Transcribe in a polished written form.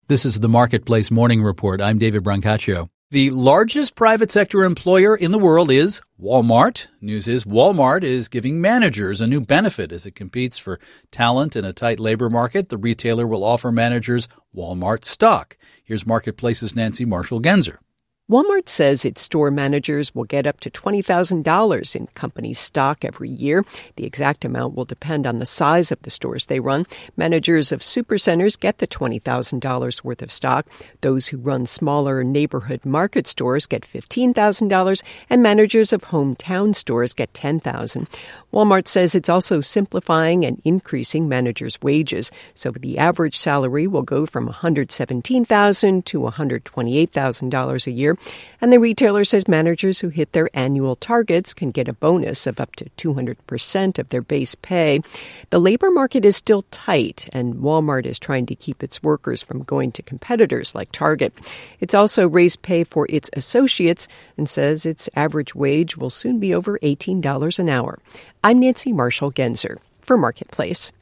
This is the Marketplace Morning Report. I'm David Brancaccio. The largest private sector employer in the world is Walmart. News is Walmart is giving managers a new benefit as it competes for talent in a tight labor market. The retailer will offer managers Walmart stock. Here's Marketplace's Nancy Marshall-Genzer. Walmart says its store managers will get up to $20,000 in company stock every year. The exact amount will depend on the size of the stores they run. Managers of supercenters get the $20,000 worth of stock. Those who run smaller neighborhood market stores get $15,000, and managers of hometown stores get $10,000. Walmart says it's also simplifying and increasing managers' wages, so the average salary will go from $117,000 to $128,000 a year. And the retailer says managers who hit their annual targets can get a bonus of up to 200% of their base pay. The labor market is still tight, and Walmart is trying to keep its workers from going to competitors like Target. It's also raised pay for its associates and says its average wage will soon be over $18 an hour. I'm Nancy Marshall-Genzer for Marketplace.